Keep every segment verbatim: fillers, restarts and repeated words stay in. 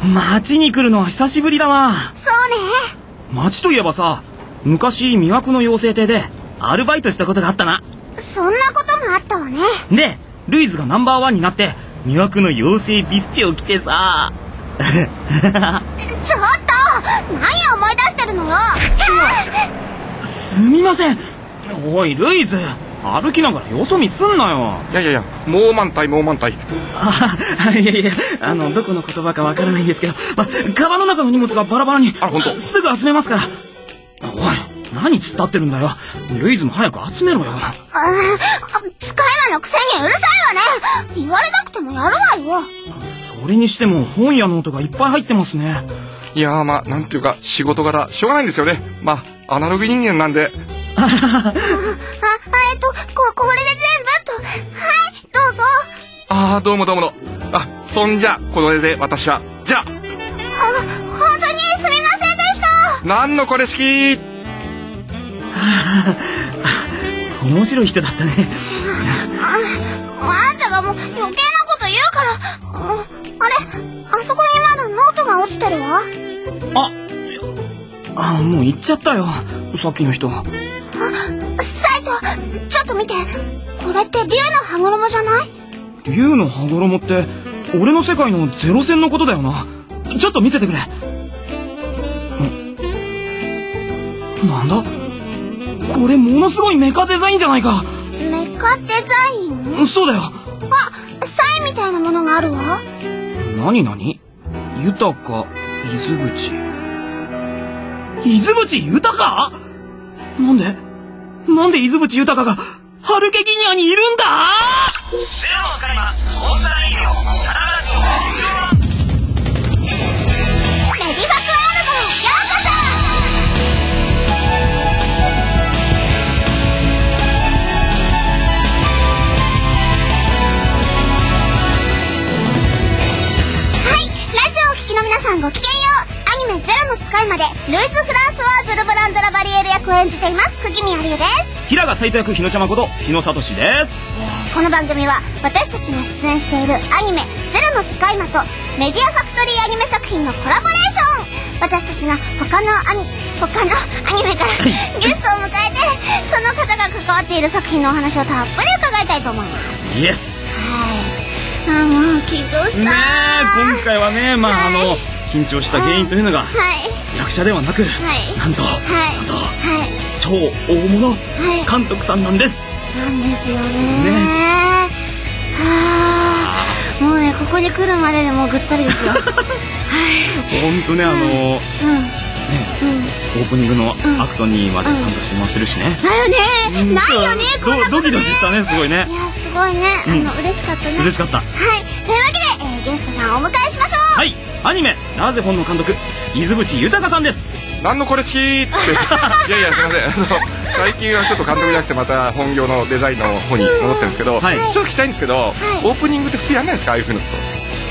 町に来るのは久しぶりだな。 そうね。 町といえばさ、昔魅惑の妖精亭でアルバイトしたことがあったな。 そんなこともあったわね。 で、ルイズがナンバーワンになって魅惑の妖精ビスチェを着てさちょっと何思い出してるのよ。 すみません。おいルイズ、歩きながらよそ見すんなよ。 いやいやいや、もう満タイもう満タイ。 あ、いやいや、あのどこの言葉かわからないんですけど、ま、カバンの中の荷物がバラバラに。 あ、本当。 すぐ集めますから。おい、何突っ立ってるんだよ。ルイズも早く集めろよ。 あ、使い魔のくせにうるさいわね。言われなくてもやるわよ。 それにしても本やノートがいっぱい入ってますね。 いやー、まあなんていうか仕事柄しょうがないんですよね。まあアナログ人間なんで。 あ、あ、えっと、こ、これで全部と。はい、どうぞ。 ああ、どうもどうもの。あ、そんじゃこれで私はじゃあ。 あ、本当にすみませんでした。 なんのこれ式。 面白い人だったね。 あ、あんたがもう余計なこと言うから。あ、あれ、あそこにまだノートが落ちてるわ。 あ、あ、もう行っちゃったよ、さっきの人。 あ、サイト、ちょっと見て。これって竜の羽衣じゃない？ 竜の羽衣って俺の世界のゼロ戦のことだよな。ちょっと見せてくれ。なんだこれ、ものすごいメカデザインじゃないか。 メカデザイン？ そうだよ。 あ、サインみたいなものがあるわ。 なになに？豊か、伊豆淵。伊豆淵豊か？なんでなんで伊豆淵豊かがハルケギニアにいるんだ？ゼロの使い魔、オンラインよ。 メディバクワールドへようこそ。の皆さんごきげんよう。アニメゼロの使い魔でルイズ・フランスワーズ・ルブランド・ラバリエル役を演じています釘宮理恵です。 平賀斉藤役日野ちゃまこと日野聡です。 この番組は私たちが出演しているアニメゼロの使い魔とメディアファクトリーアニメ作品のコラボレーション。私たちが他のアニ他のアニメからゲストを迎えてその方が関わっている作品のお話をたっぷり伺いたいと思います。 イエス。 はい、あ、もう緊張した。 ねえ、今回はね、まあ、はい、あの緊張した原因というのが、はい、役者ではなく、はい、なんと、はい、なんと、はい、超大物、はい、監督さんなんです。 なんですよね。ね、はあ、もうね、ここに来るまででもうぐったりですよ。はい。 本当ね、あの、うん、ね、 うん、 オープニングのアクトにまで参加してもらってるしね。 だよね、うん、ないよね、こんなことね。 ドキドキしたね、すごいね。 いや、すごいね、あの、うん、嬉しかったね。 嬉しかった。 はい、というわけで、えー、ゲストさんをお迎えしましょう。 はい、アニメラーゼフォンの監督伊豆淵豊さんです。 なんのこれ式っていやいや、すいません、あの最近はちょっと監督じゃなくてまた本業のデザインの方に戻ってるんですけど、はい、ちょっと聞きたいんですけど、はい、オープニングって普通やんないですか、ああいうふうなこと。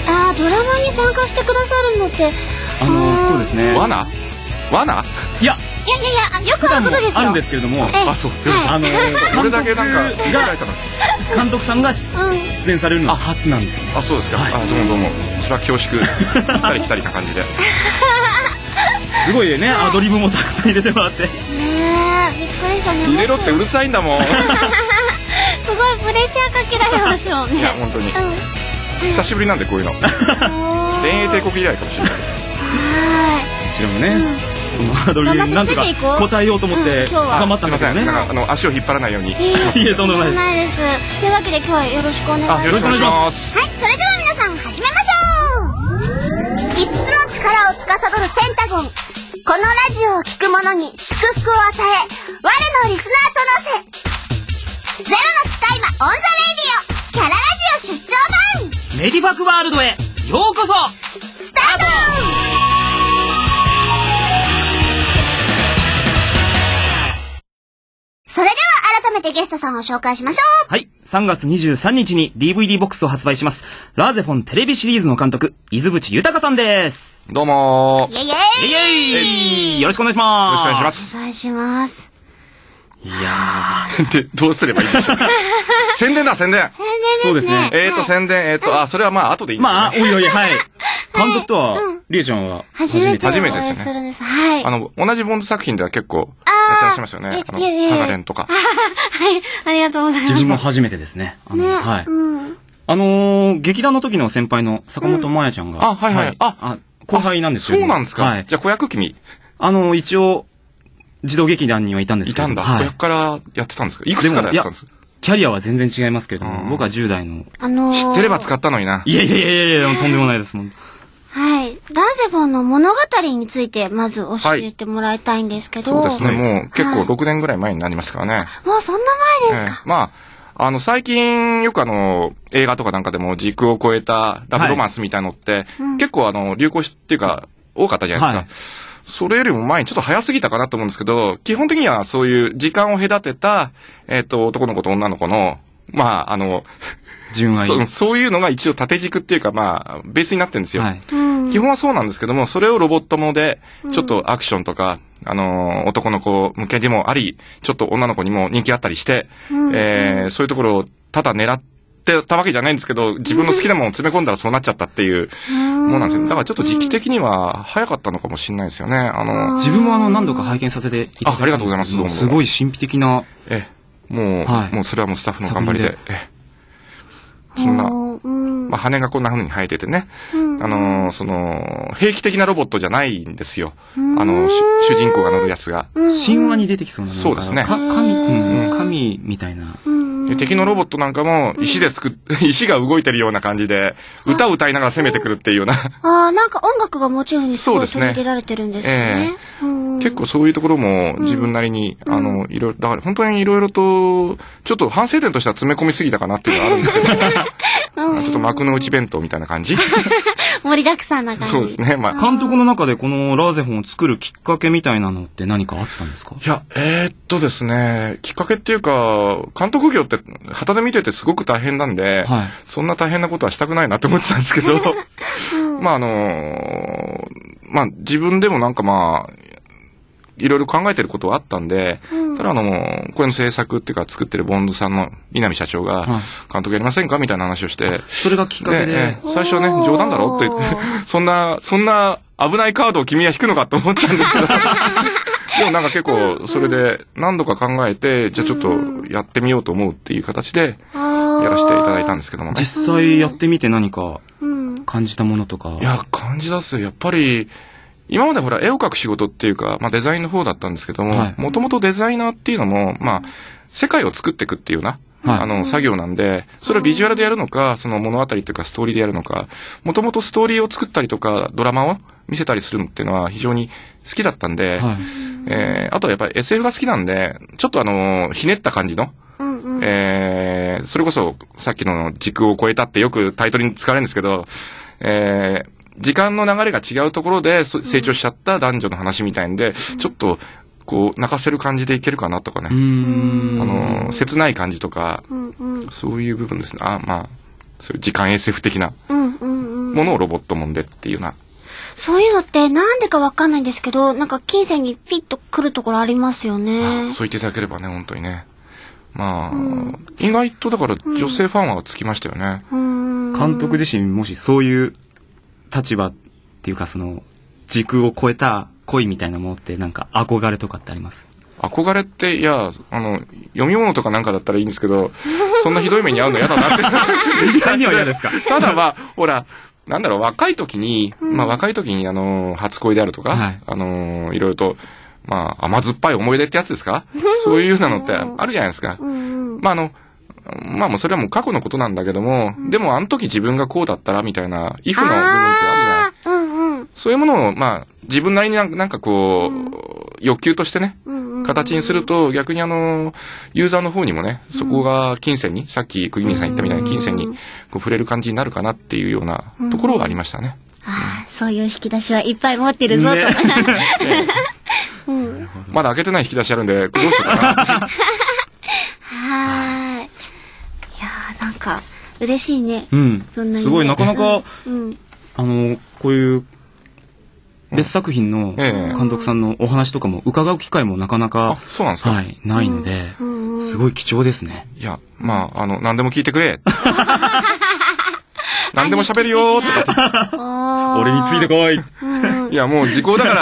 あー、ドラマに参加してくださるのってあのー、そうですね、 罠罠いやいやいやいや、よくあることですよ。 あるんですけれども、 あ、そう、 あのこれだけなんか監督さんが出演されるのは初なんですね。 あ、そうですか。あ、どうもどうも、それは恐縮。行ったり来たりな感じで。 すごいね、アドリブもたくさん入れてもらって。ねえ、びっくりしたね。 入れろってうるさいんだもん。すごいプレッシャーかけられましたもんね。 いや、本当に。久しぶりなんでこういうの。電影帝国以来かもしれない。はい。 こちらもね。そのハードルになんとか答えようと思って頑張ったんだけどね。 なんかあの足を引っ張らないように。いえ、とんでもないです。というわけで今日はよろしくお願いします。 よろしくお願いします。 はい、それでは皆さん始めましょう。いつつの力を司るペンタゴン。このラジオを聞く者に祝福を与え、我のリスナーとのせ。ゼロの使い魔オンザレイディオキャララジオ出張版メディバクワールドへようこそ。 スタート。それでは改めてゲストさんを紹介しましょう。 はい、さんがつにじゅうさんにちに ディーブイディー ボックスを発売しますラーゼフォンテレビシリーズの監督伊豆淵豊さんです。 どうもー。イエイイエイイエイ、よろしくお願いします。 よろしくお願いします。 お願いします。 いやーで、どうすればいいでしょうか。宣伝だ、宣伝。 宣伝ですね。 そうですね。 えーと、宣伝、えーと、あ、それはまあ後でいいんですね。 まあ、おいおい、はい。 監督とは、りえちゃんは初めてお初めて会いですねするんです。はい。 あの、同じボンド作品では結構、やってらっしゃいますよね。あの、ハガレンとか。 はい、ありがとうございます。 自分も初めてですね。あの、 ね、 はい。 うん。 あのー、劇団の時の先輩の坂本真綾ちゃんが、 あ、はいはい。 あ、後輩なんですよ。 そうなんですか。はい。じゃあ子役君。 あの、一応、児童劇団にはいたんですけど。 いたんだ。子役からやってたんですか。いくつからやってたんですか。 キャリアは全然違いますけども、僕はじゅう代の。 あのー、 知ってれば使ったのにな。 いやいやいやいや、とんでもないですもん。 はい。ラーゼフォンの物語についてまず教えてもらいたいんですけど。 はい、そうですね。もう結構ろくねんぐらい前になりますからね。 もうそんな前ですか。 えー、まあ、あの、最近よくあの、映画とかなんかでも時空を超えたラブロマンスみたいなのって、はいうん、結構あの、流行しっていうか、多かったじゃないですか。はい、それよりも前にちょっと早すぎたかなと思うんですけど、基本的にはそういう時間を隔てた、えっと、男の子と女の子の、まあ、あの、 純愛。 そ, そういうのが一応縦軸っていうか、まあ、ベースになってるんですよ。はい、基本はそうなんですけども、それをロボットもで、ちょっとアクションとか、うん、あの、男の子向けにもあり、ちょっと女の子にも人気あったりして、うん、えー、そういうところをただ狙ってたわけじゃないんですけど、自分の好きなものを詰め込んだらそうなっちゃったっていうものなんですよ。だからちょっと時期的には早かったのかもしれないですよね。あの、 自分もあの、何度か拝見させていただいて。 あ、ありがとうございます。どうも。 すごい神秘的な。 ええ、もう、はい、もうそれはもうスタッフの頑張りで。ええそんな、まあ、羽がこんな風に生えててね、うん、あのー、その、兵器的なロボットじゃないんですよ。うん、あの、主人公が乗るやつが。 神話に出てきそうなの。 そうですね。 か神、うん、神みたいな。 で敵のロボットなんかも石で作っ、石が動いてるような感じで、歌を歌いながら攻めてくるっていうような。 ああ、なんか音楽がもちろんにそう取り入れられてるんですね。 えー結構そういうところも自分なりに、うん、あの、いろいろ、だから本当にいろいろと、ちょっと反省点としては詰め込みすぎたかなっていうのがあるんですけど、うん、ちょっと幕の内弁当みたいな感じ盛りだくさんな感じ。 そうですね。まあ、 監督の中でこのラーゼフォンを作るきっかけみたいなのって何かあったんですか？ いや、えー、っとですね、きっかけっていうか、監督業って旗で見ててすごく大変なんで、はい、そんな大変なことはしたくないなって思ってたんですけど、うん、まああのー、まあ自分でもなんかまあ、いろいろ考えてることはあったんで、うん、ただあの、これの制作っていうか作ってるボンドさんの南社長が、監督やりませんかみたいな話をして、 それがきっかけで。 で最初はね、冗談だろって言って、そんな、そんな危ないカードを君は引くのかと思ったんですけど、でもなんか結構それで何度か考えて、じゃあちょっとやってみようと思うっていう形で、やらせていただいたんですけどもね。 実際やってみて何か感じたものとか。 いや、感じだっすよ。やっぱり、今までほら絵を描く仕事っていうか、まあデザインの方だったんですけども、もともとデザイナーっていうのも、まあ、世界を作っていくっていうな、はい、あの、作業なんで、それをビジュアルでやるのか、その物語というかストーリーでやるのか、もともとストーリーを作ったりとか、ドラマを見せたりするのっていうのは非常に好きだったんで、はい、えー、あとはやっぱり エスエフ が好きなんで、ちょっとあの、ひねった感じの、うんうん、えー、それこそさっきの時空を超えたってよくタイトルに使われるんですけど、えー、時間の流れが違うところで成長しちゃった男女の話みたいんで、うん、ちょっと、こう、泣かせる感じでいけるかなとかね。あの、切ない感じとか、うんうん、そういう部分ですね。あ、まあ、そういう時間 エスエフ 的なものをロボットもんでっていうな。 そういうのってなんでかわかんないんですけど、なんか金銭にピッと来るところありますよね。 そう言っていただければね、本当にね。まあ、うん、意外とだから女性ファンはつきましたよね。 うん、監督自身もしそういう立場っていうかその時空を超えた恋みたいなものってなんか憧れとかってあります？ 憧れって、いや、あの、読み物とかなんかだったらいいんですけど、そんなひどい目に遭うの嫌だなって。 実際には嫌ですか？ ただまあ、ほら、なんだろう、若い時に、まあ若い時にあの、初恋であるとか、はい、あの、いろいろと、まあ甘酸っぱい思い出ってやつですか？そういうなのってあるじゃないですか。まああの、まあもうそれはもう過去のことなんだけども、でもあの時自分がこうだったらみたいな、イフの部分ってあるじゃない。うんうん、そういうものを、まあ自分なりになんかこう、うん、欲求としてね、形にすると逆にあの、ユーザーの方にもね、そこが金銭に、さっき釘宮さん言ったみたいに金銭にこう触れる感じになるかなっていうようなところはありましたね。 ああ、そういう引き出しはいっぱい持ってるぞと。ねうん、まだ開けてない引き出しあるんで、どうしようかな。 はい。いやーなんか嬉しいね。 うん。そんなにね、すごいなかなか、うん、あのこういう別作品の監督さんのお話とかも伺う機会もなかなか、 あ、そうなんですか。 はい、ないので、うん、すごい貴重ですね。 いや、まああの何でも聞いてくれ。 何でも喋るよーとか俺についてこい。 いや、もう時効だから、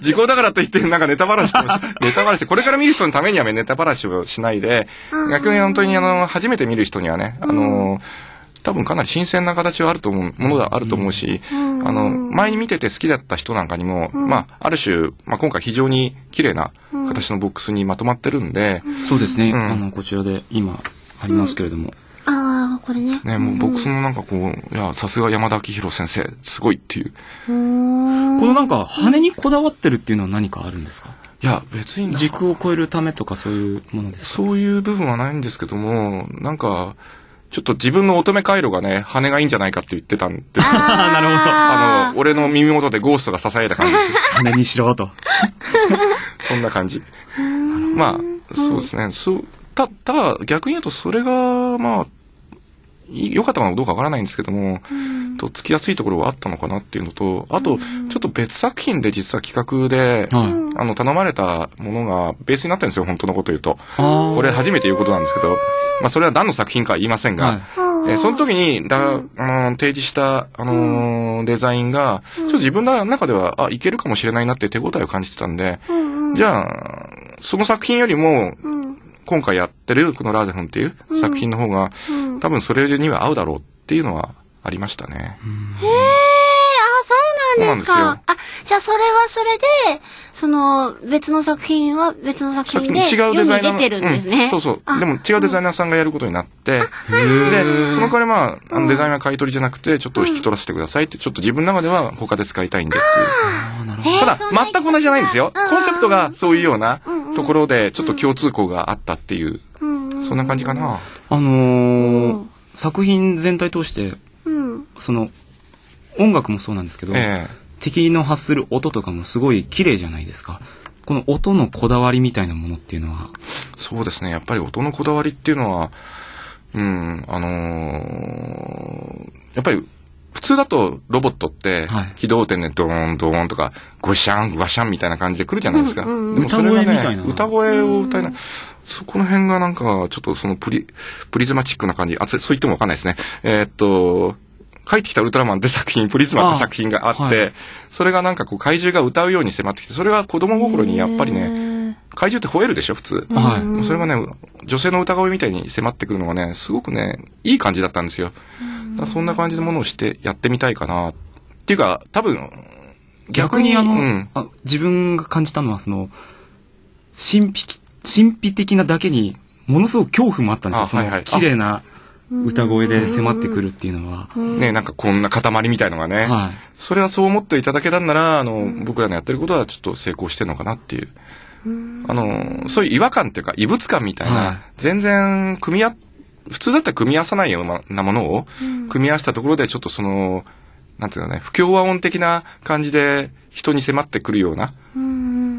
時効だからといって、なんかネタばらしと、ネタばらし、これから見る人のためにはネタばらしをしないで、逆に本当にあの、初めて見る人にはね、あの、多分かなり新鮮な形はあると思う、ものがあると思うし、あの、前に見てて好きだった人なんかにも、まあ、ある種、まあ今回非常に綺麗な形のボックスにまとまってるんで。 そうですね。あの、こちらで今、ありますけれども。 ああ、これね。 ね、もうボックスのなんかこう、いや、さすが山田明宏先生、すごいっていう。 このなんか、羽にこだわってるっていうのは何かあるんですか？ いや、別に。 軸を超えるためとかそういうものですか？ そういう部分はないんですけども、なんか、ちょっと自分の乙女回路がね、羽がいいんじゃないかって言ってたんで。 ああ、なるほど。 あの、俺の耳元でゴーストが囁いた感じです。 羽にしろと。 そんな感じ。まあ、そうですね。そう、た、ただ、逆に言うとそれが、まあ、良かったのかどうかわからないんですけども、うん、とつきやすいところはあったのかなっていうのと、あと、ちょっと別作品で実は企画で、うん、あの、頼まれたものがベースになってるんですよ、本当のこと言うと。これ初めて言うことなんですけど、まあ、それは何の作品かは言いませんが、はい、えー、その時に、だ、あのー、提示した、あのー、デザインが、ちょっと自分の中では、あ、いけるかもしれないなって手応えを感じてたんで、うん、じゃあ、その作品よりも、今回やってるこのラーゼフォンっていう作品の方が、うんうん、多分それには合うだろうっていうのはありましたね。 へー、あ、そうなんですか。そうなんですよ。あ、じゃあそれはそれで、その別の作品は別の作品で違うデザイナー出てるんですね。 うん、そうそう。でも違うデザイナーさんがやることになって、で、その代わりまあ、あのデザイナー買い取りじゃなくて、ちょっと引き取らせてくださいって、ちょっと自分の中では他で使いたいんでっていう。ただ、全く同じじゃないんですよ。コンセプトがそういうようなところで、ちょっと共通項があったっていう。そんな感じかな。 あのーうん、作品全体通して、うん、その音楽もそうなんですけど、えー、敵の発する音とかもすごい綺麗じゃないですか。この音のこだわりみたいなものっていうのは。 そうですね。やっぱり音のこだわりっていうのは、うん、あのー、やっぱり普通だとロボットって起動点でドーンドーンとかゴシャンゴシャンみたいな感じで来るじゃないですか。うんうん、でもそれがね、歌声みたいな。歌声を歌いな、そこの辺がなんかちょっとそのプリプリズマチックな感じ。あ、そう言ってもわかんないですね。えー、っと帰ってきたウルトラマンって作品、プリズマって作品があって、はい、それがなんかこう怪獣が歌うように迫ってきて、それは子供心にやっぱりね、怪獣って吠えるでしょ普通。はい。それがね、女性の歌声みたいに迫ってくるのがね、すごくね、いい感じだったんですよ。だそんな感じのものをしてやってみたいかなっていうか、多分逆にあの、うん、あ自分が感じたのはその神秘神秘的なだけにものすごく恐怖もあったんですよ。その、はいはい、綺麗な歌声で迫ってくるっていうのはね、なんかこんな塊みたいのがね、はい、それはそう思っていただけたんなら、あの僕らのやってることはちょっと成功してるのかなっていう、あのそういう違和感っていうか異物感みたいな、はい、全然組み合普通だったら組み合わさないようなものを組み合わせたところでちょっとそのなんていうのね、不協和音的な感じで人に迫ってくるような、うん、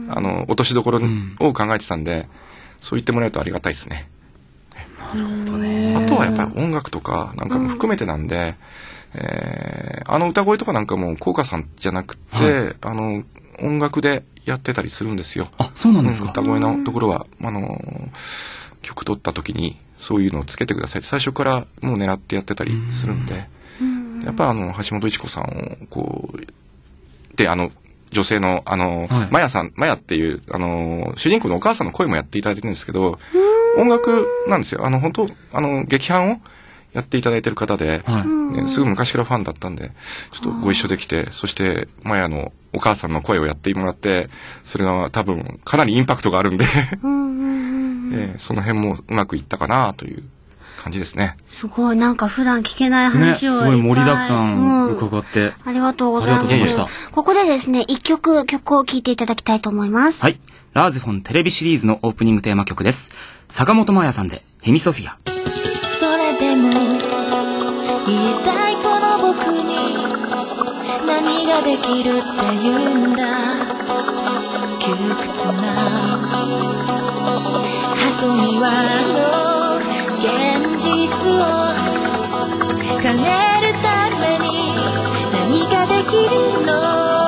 あの落としどころを考えてたんで、そう言ってもらえるとありがたいですね。 なるほどね。 あとはやっぱり音楽とかなんかも含めてなんで、うん、えー、あの歌声とかなんかも効果さんじゃなくて、はい、あの音楽でやってたりするんですよ。 あ、そうなんですか。 うん、歌声のところはあの曲取った時にそういうのをつけてください。最初からもう狙ってやってたりするんで、うんやっぱあの橋本一子さんをこうであの女性のあの、はい、マヤさんマヤっていうあの主人公のお母さんの声もやっていただいてるんですけど、音楽なんですよ。あの本当あの劇伴をやっていただいてる方で、はいね、すぐ昔からファンだったんでちょっとご一緒できて、そしてマヤのお母さんの声をやってもらって、それが多分かなりインパクトがあるんでえー、その辺もうまくいったかなという感じですね。 すごいなんか普段聞けない話を、ね、 すごい盛りだくさん伺って、うん、 ありがとうございます。ありがとうございました。ここでですね一曲曲を聴いていただきたいと思います。 はい、ラーゼフォンテレビシリーズのオープニングテーマ曲です。坂本真綾さんでヘミソフィア。 それでも言いたいこの僕に何ができるって言うんだ。窮屈な箱庭の現実を変えるために何ができるの。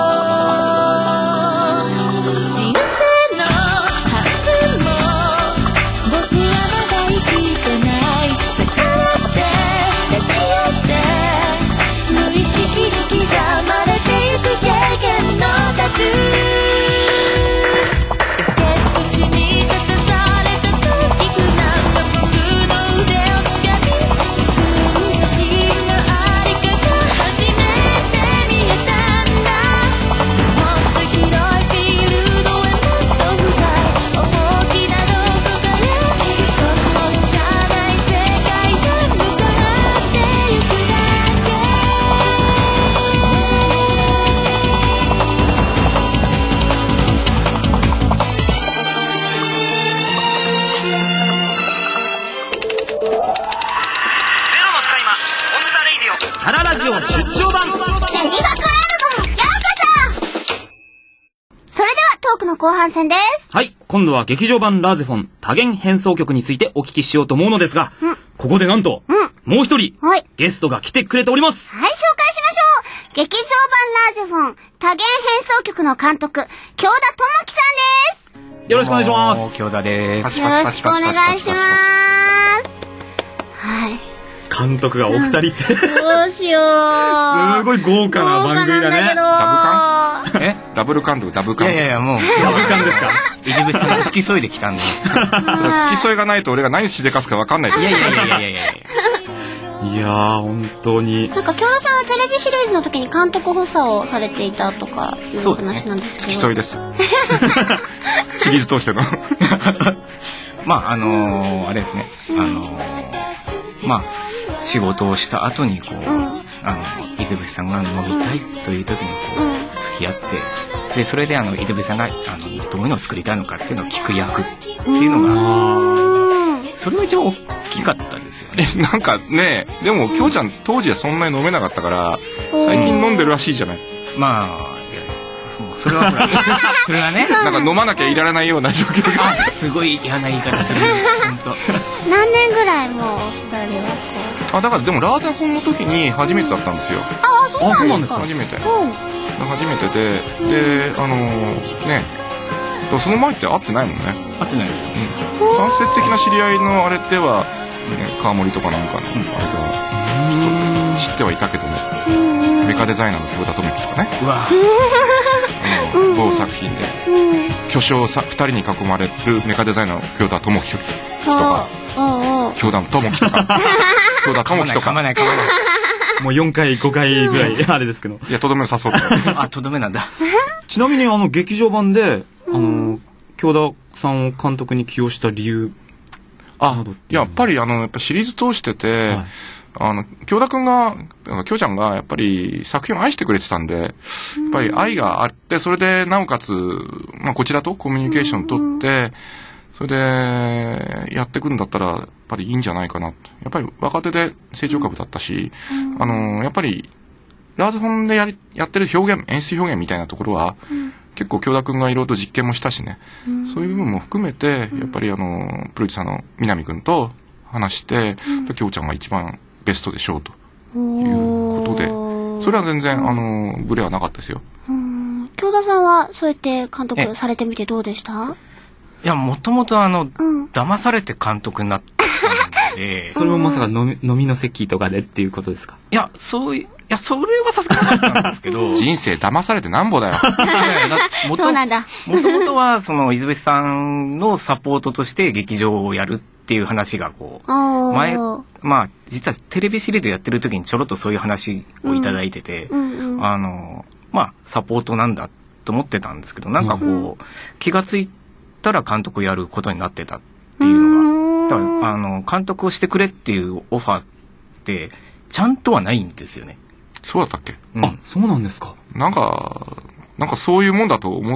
人生の半分も僕はまだ生きてない。逆らって抱き合って後半戦です。 はい、今度は劇場版ラーゼフォン多元変奏曲についてお聞きしようと思うのですが、うん、ここでなんと、うん、もう一人、はい、ゲストが来てくれております。 はい、紹介しましょう。劇場版ラーゼフォン多元変奏曲の監督、京田智樹さんです。 よろしくお願いします。 京田です。 よろしくお願いします。はい。 監督がお二人って、うん、 どうしよう。 すごい豪華な番組だね。 ダブカン？え？ダブルカンド、ダブカン。 いやいやいや、もうダブカンですか？ イズベスが付き添いできたんで。 付き添いがないと俺が何しでかすか分かんない。 いやいやいやいやいやいや。 いやー、本当に。 なんか京田さんはテレビシリーズの時に監督補佐をされていたとかいう話なんですけど。 付き添いです。シリーズ通しての。 まああのー、あれですね。あのー、まあ仕事をした後にこう、うん、あの伊豆さんが飲みたいという時にこう、うん、付き合って、でそれであの伊豆さんがあのどういうのを作りたいのかっていうのを聞く役っていうのが、それが一番大きかったですよね。 え、なんかね、でもきょうちゃん当時はそんなに飲めなかったから最近飲んでるらしいじゃない。 まあそれはほらそれはね、 なんか飲まなきゃいられないような状況がすごい嫌な言い方する。本当。 何年ぐらいもう二人はこう。あ、だからでもラーゼフォンの時に初めてだったんですよ。 ああ、そうなんですか。 初めて。初めてで、で、あのー、ね、その前って会ってないもんね。 会ってないですよ。 うん。間接的な知り合いのあれでは、ね、川森とかなんかの、あれでは、知ってはいたけどね。メカデザイナーの京田智樹とかね。 うわ某作品で巨匠さふたりに囲まれるメカデザイナーの京田智樹とか京田智樹とか京田智樹とかもうよんかいごかいぐらいあれですけど、 いやとどめを誘うあ、とどめなんだ。 ちなみにあの劇場版であの京田さんを監督に起用した理由、 あ、やっぱりあのやっぱシリーズ通してて、はい、あの京田くんが京ちゃんがやっぱり作品を愛してくれてたんで、やっぱり愛があって、それでなおかつ、まあ、こちらとコミュニケーションを取って、それでやっていくんだったらやっぱりいいんじゃないかな。やっぱり若手で成長株だったし、あのやっぱりラーズフォンでやりやってる表現、演出表現みたいなところは、結構京田くんがいろいろと実験もしたしね、そういう部分も含めてやっぱりあのプロデューサーの南くんと話して、京ちゃんが一番ベストでしょうということで、それは全然あのブレはなかったですよ。 京田さんはそうやって監督されてみてどうでした？ いや、もともとあの、うん、騙されて監督になったのでそれもまさか飲み、飲みの席とかでっていうことですか？ いや、そういう、いや、それはさすがなかったんですけど人生騙されてなんぼだよ。 そうなんだ。 もともとはその伊豆さんのサポートとして劇場をやるっていう話がこう前、まあ実はテレビシリーズやってる時にちょろっとそういう話をいただいてて、うんうんうん、あのまあサポートなんだと思ってたんですけど、なんかこう、うん、気がついたら監督やることになってたっていうのが、だからあの監督をしてくれっていうオファーってちゃんとはないんですよね。 そうだったっけ？ うん、あ、そうなんですか。 なんかなんかそういうもんだと思って、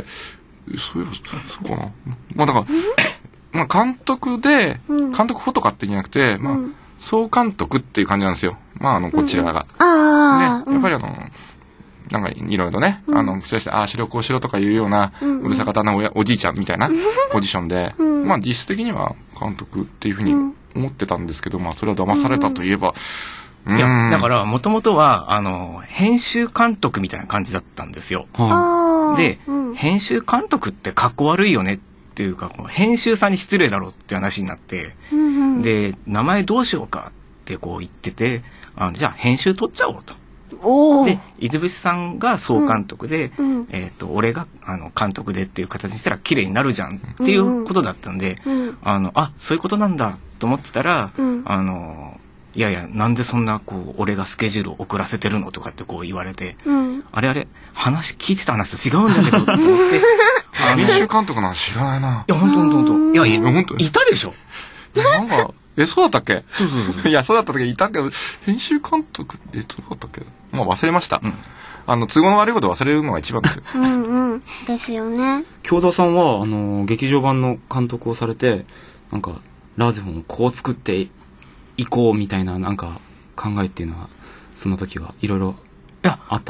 そういうそうかな。まあだから。まあ、監督で、監督フォトかって言うんじゃなくて、うん、まあ、総監督っていう感じなんですよ。まあ、あの、こちらが。うん、 ああ。 ね、やっぱりあの、なんか、いろいろね、うん、あの、口出して、ああ、しろこうしろとかいうような、うん、うるさ方なおやおじいちゃんみたいなポジションで、うん、まあ、実質的には監督っていうふうに思ってたんですけど、まあ、それを騙されたといえば、 うん、いや、だから、もともとは、あの、編集監督みたいな感じだったんですよ。 はあ、で、うん、編集監督ってかっこ悪いよねっていうか、編集さんに失礼だろうって話になって、うんうん、で名前どうしようかってこう言ってて、あじゃあ編集取っちゃおうと。 おで伊豆さんが総監督で、うんうん、えー、と俺があの監督でっていう形にしたら綺麗になるじゃんっていうことだったんで、うんうん、あのあそういうことなんだと思ってたら、うん、あのいやいやなんでそんなこう俺がスケジュールを遅らせてるのとかってこう言われて、うん、あれあれ話聞いてた話と違うんだけどと思って編集監督なんか知らないな。 いや、ほんとほんとほんと。いや、いや、 本当いたでしょ。 なんか、え、そうだったっけ？そうそうそう。いや、そうだった時いたけど、編集監督って、そうだったっけ？もう忘れました。うん、あの、都合の悪いこと忘れるのが一番ですよ。 うんうん。ですよね。 京田さんは、あの、劇場版の監督をされて、なんか、ラーゼフォンをこう作っていこうみたいな、なんか、考えっていうのは、その時はいろいろあったんですか？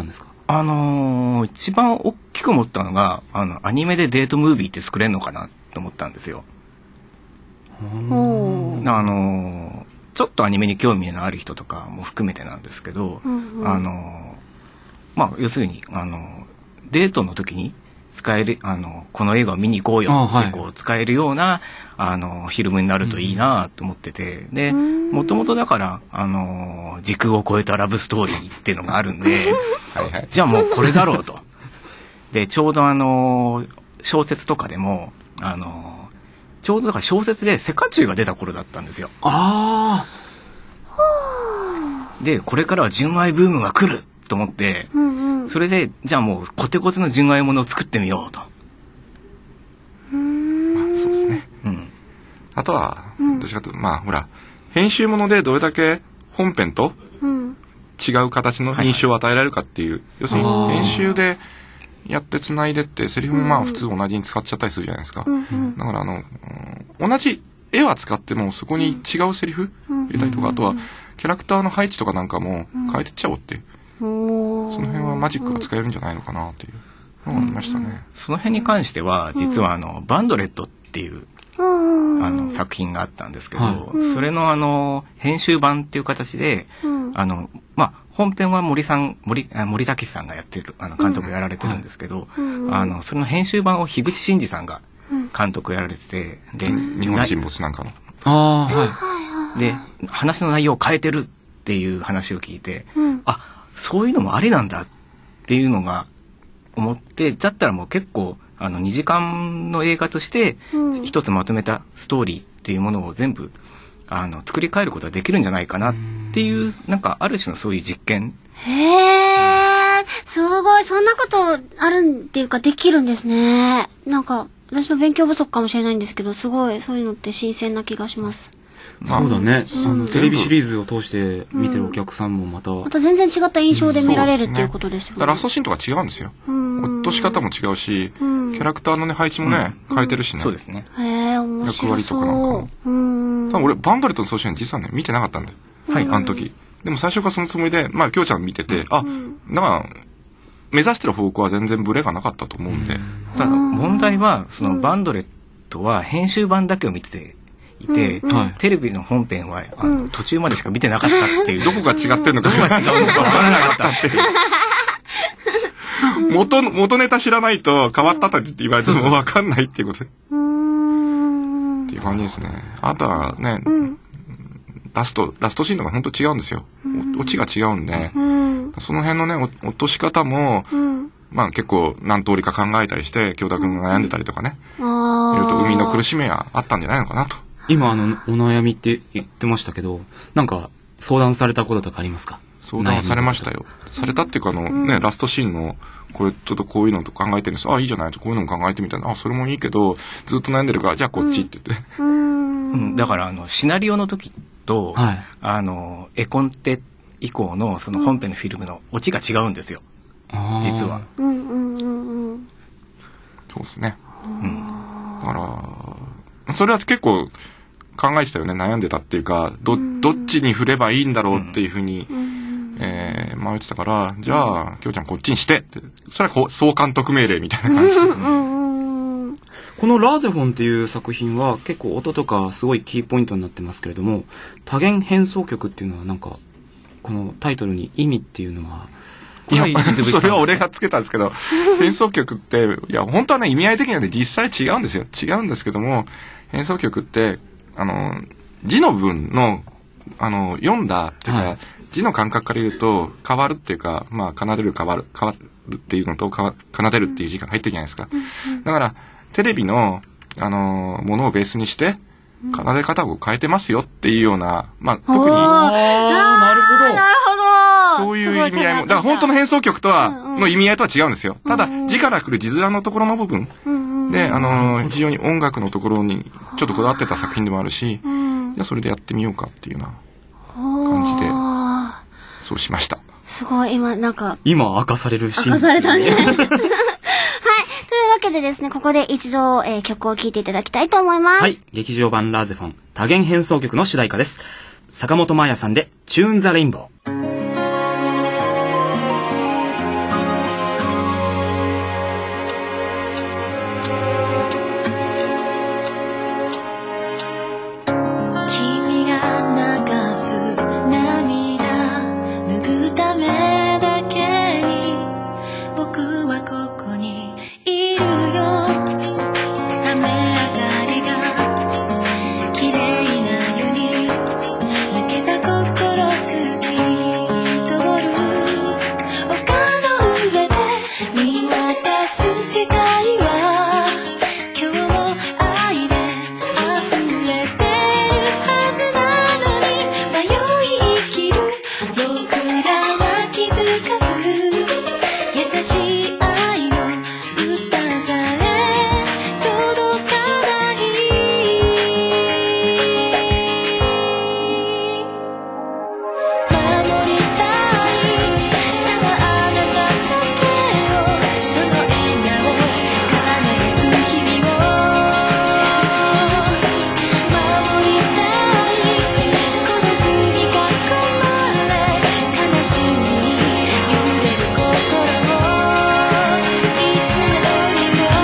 あのー、一番大きく思ったのが、あの、アニメでデートムービーって作れんのかなと思ったんですよ。 おー。 あのー、ちょっとアニメに興味のある人とかも含めてなんですけど、うんうん、あのー、まあ、要するに、あのー、デートの時に使える、あの、この映画を見に行こうよってこう使えるような、あ、はい、あの、フィルムになるといいなと思ってて、で、もともとだから、あの、時空を超えたラブストーリーっていうのがあるんで、はいはい、じゃあもうこれだろうと。で、ちょうどあの、小説とかでも、あの、ちょうどだから小説でセカチュウが出た頃だったんですよ。 ああ。で、これからは純愛ブームが来ると思って、うんうん、それで、じゃあもうコテコテの純愛ものを作ってみようと。 うーん、まあ、そうですね。うん。あとは、どっちかというと、まあほら、編集ものでどれだけ本編と違う形の印象を与えられるかっていう、はいはい、要するに編集でやって繋いでってセリフもまあ普通同じに使っちゃったりするじゃないですか。うんうん、だからあの、うん、同じ絵は使ってもそこに違うセリフ入れたりとか、あとはキャラクターの配置とかなんかも変えてっちゃおうっていう。その辺はマジックが使えるんじゃないのかなっていうのがありましたね。うん、 その辺に関しては実はあの、うん、バンドレットっていうあの作品があったんですけど、はい、それのあの編集版っていう形で、うん、あのまあ本編は森さん森森武さんがやってるあの監督やられてるんですけど、うんはい、あのそれの編集版を樋口真嗣さんが監督やられてて、で、 うん、日本沈没なんかのあはいで話の内容を変えてるっていう話を聞いて、うん、あそういうのもありなんだっていうのが思って、だったらもう結構あのにじかんの映画として一つまとめたストーリーっていうものを全部あの作り変えることができるんじゃないかなっていう、なんかある種のそういう実験。 へー、すごい、そんなことあるんっていうかできるんですね。なんか私の勉強不足かもしれないんですけど、すごいそういうのって新鮮な気がします。 そうだね、うん、あのテレビシリーズを通して見てるお客さんもまた、うん、 また全然違った印象で見られるっていうことですよね。 だからラストシーンとか違うんですよ。落とし方も違うし、うん、キャラクターのね配置もね、うん、変えてるしね。 そうですね。 へー、面白そう。 役割とかなんかも。うん。多分俺バンドレットの総集編実はね見てなかったんだよ。はい。あの時。でも最初からそのつもりで、まあきょうちゃん見てて、うん、あ、なんか目指してる方向は全然ブレがなかったと思うんで。 ただ問題はそのバンドレットは編集版だけを見てて。いて、うん、テレビの本編はあの、うん、途中までしか見てなかったっていう、 どこが違ってるのかどこが違うのか分からなかったっていう元元ネタ知らないと変わったと言われても分かんないっていうことで、うん、っていう感じですね。あとはね、うん、ラストラストシーンとか本当違うんですよ。オチが違うんで、うん、その辺のね落とし方も、うんまあ結構何通りか考えたりして京太くんが悩んでたりとかね、いろいろと生みの苦しみはあったんじゃないのかなと。 今あのお悩みって言ってましたけど、なんか相談されたこととかありますか？ 相談されましたよ。されたっていうかあの、うん、ねラストシーンのこれちょっとこういうのと考えてるんです。あいいじゃないとこういうのも考えてみたいな。あそれもいいけどずっと悩んでるからじゃあこっちって言って。うん、 うん、だからあのシナリオの時と、はい、あの絵コンテ以降のその本編のフィルムのオチが違うんですよ。実は。うんうんうんうん。 そうですね。うん。だからそれは結構考えてたよね。悩んでたっていうか、どどっちに振ればいいんだろうっていうふうに、うんえー、迷ってたから、じゃあきょうちゃんこっちにしてって、それはこう総監督命令みたいな感じで。 このラーゼフォンっていう作品は結構音とかすごいキーポイントになってますけれども、多元変奏曲っていうのはなんかこのタイトルに意味っていうのは。 いや、それは俺がつけたんですけど、変奏曲って、いや、本当はね、意味合い的にはね、実際違うんですよ。違うんですけども、変奏曲って、あの、字の部分の、あの、読んだっていうか、はい、字の感覚から言うと、変わるっていうか、まあ、奏でる、変わる、変わるっていうのと、奏でるっていう字が入ってるじゃないですか。だから、テレビの、あの、ものをベースにして、奏で方を変えてますよっていうような、まあ、特に。 ああ、なるほど。 なるほど。 そういう意味合いも、だから本当の変奏曲とは、うんうん、の意味合いとは違うんですよ。ただ、字から来る字面のところの部分、うんうん、で、あのー、非常に音楽のところにちょっとこだわってた作品でもあるし、うん、じゃあそれでやってみようかっていうような感じで、そうしました。 すごい、今、なんか。 今、明かされるシーン。 明かされたね。はい。というわけでですね、ここで一度、えー、曲を聴いていただきたいと思います。 はい。劇場版ラーゼフォン、多元変奏曲の主題歌です。坂本真綾さんで、チューンザレインボー。 しい愛を歌さえ届かない守りたいただあなただけをその笑顔輝く日々を守りたい孤独に囲まれ悲しみ揺れる心をいつもにも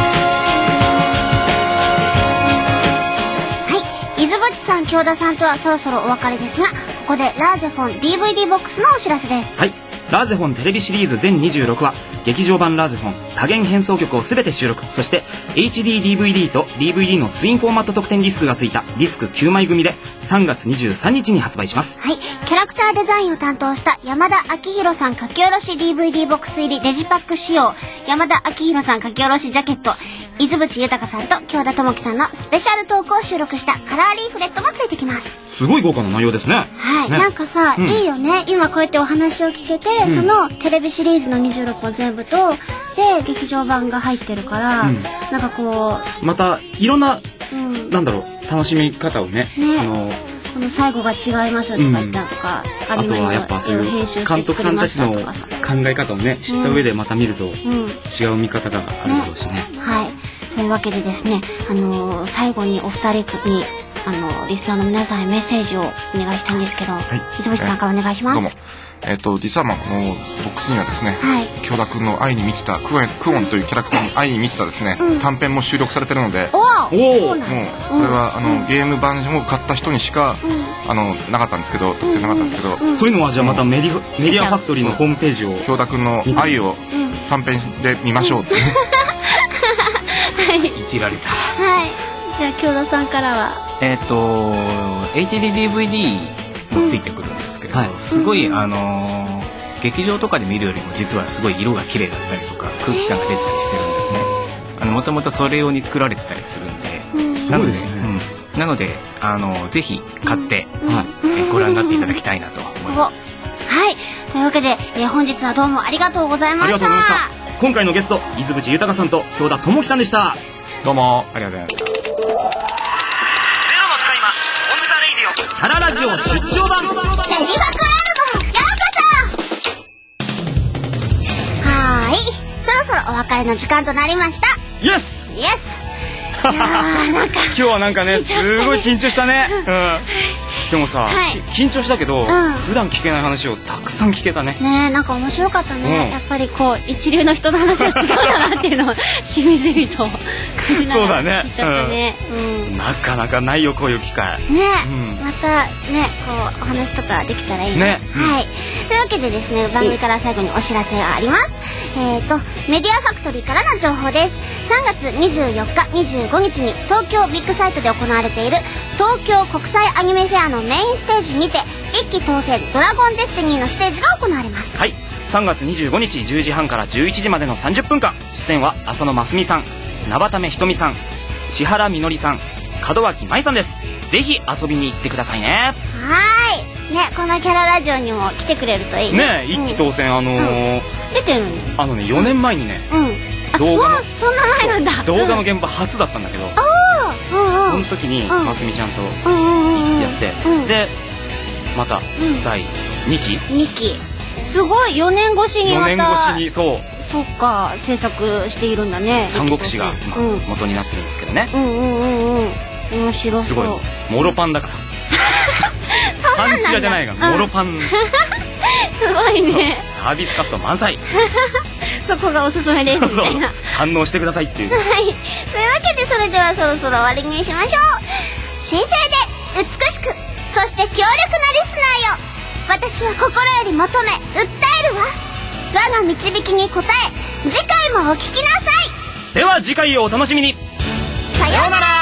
はい、伊豆淵さん、京田さんとはそろそろお別れですが、ここでラーゼフォン ディーブイディー ボックスのお知らせです。 はい。ラーゼフォンテレビシリーズ全にじゅうろくわ、劇場版ラーゼフォン多元変奏曲をすべて収録、そして エイチディーディーブイディー と ディーブイディー のツインフォーマット特典ディスクがついたディスクきゅうまい組でさんがつにじゅうさんにちに発売します。 はい、キャラクターデザインを担当した山田明宏さん書き下ろし ディーブイディー ボックス入りレジパック仕様、山田明宏さん書き下ろしジャケット、伊豆淵豊さんと京田智樹さんのスペシャルトークを収録したカラーリーフレットもついてきます。 すごい豪華な内容ですね。 はい、 ね、 なんかさ、うん、いいよね。今こうやってお話を聞けて、うん、そのテレビシリーズのにじゅうろっぽん全部とで劇場版が入ってるから、うん、なんかこうまたいろんな、うん、なんだろう、楽しみ方を ね, ねそのこの最後が違いますとか言ったのとか、うん、 あとはやっぱそういう監督さんたちの考え方をね知った上でまた見ると、うん、違う見方があるだろうし ね, ね。 はい。というわけでですね、あのー、最後にお二人にあのリスナーの皆さんへメッセージをお願いしたいんですけど、はい、伊豆淵さんからお願いします。 どうも。えっ、ー、と実はまあこのボックスにはですね、はい、京田くんの愛に満ちたクオン、クオンというキャラクターに愛に満ちたですね、うん、短編も収録されてるので、 おお、 もうこれはあの、うん、ゲーム版を買った人にしか、うん、あのなかったんですけど、特典なかったんですけど、 うんうん、そういうのはじゃあまたメディメディアファクトリーのホームページを京田くんの愛を短編で見ましょうって。 はい。 いじられた。 はい。じゃあ京田さんからは。 えっと エイチディーディーブイディー もついてくるんですけれど、うん、すごいあのー、劇場とかで見るよりも実はすごい色が綺麗だったりとか空気感が出てたりしてるんですね。あのもともとそれ用に作られてたりするんで、うん、なので、うん、なのであのぜひ買って、うんはい、えご覧になっていただきたいなと思います。 はい。というわけで、えー、本日はどうもありがとうございました。ありがとうございました。 今回のゲスト伊豆淵豊さんと京田智樹さんでした。 どうもありがとうございました。 キャララジオ出張版レディバクアルバム、ようこそ。はーい、そろそろお別れの時間となりました。 イエスイエス。いやーなんか今日はなんかねすごい緊張したね。うん。でもさ、はい、緊張したけど、うん、普段聞けない話をたくさん聞けたね。 ねえ、なんか面白かったね、うん、やっぱりこう一流の人の話は違うんだなっていうのをしみじみと感じながら聞いちゃったね。 そうだね、うん、なかなかないよこういう機会ね、うん、またねこうお話とかできたらいいね。ね、はい、というわけでですね、番組から最後にお知らせがあります。えーとメディアファクトリーからの情報です。さんがつにじゅうよっか、にじゅうごにちに東京ビッグサイトで行われている東京国際アニメフェアのメインステージにて一期当選ドラゴンデスティニーのステージが行われます。 はい、さんがつにじゅうごにちじゅうじはんからじゅういちじまでのさんじゅっぷんかん、出演は浅野真澄さん、名場為ひとみさん、千原みのりさん、門脇舞さんです。ぜひ遊びに行ってくださいね。 はーいね、このキャララジオにも来てくれるといいね。 ね、一期当選、うん、あのーうん、 出てるのあのねよねんまえにね、うん、 動画のそんな前なんだ動画の現場初だったんだけど、うん、その時に真澄ちゃんとやって、うん、でまただいにきにきすごいよねんごしにまたよねんごしにそうそっか制作しているんだね。 三国志が、まあうん、元になってるんですけどね。 うんうんうんうん面白そう。 すごいモロパンだからそんなんなんだ。 パンチラじゃないがモロパンすごいね。 サービスカット満載そこがおすすめですみたいな。 反応してくださいっていう。 はい。というわけでそれではそろそろ終わりにしましょう。神聖で美しくそして強力なリスナーよ、私は心より求め訴えるわ。我が導きに応え次回もお聞きなさい。 では次回をお楽しみに。 さようなら。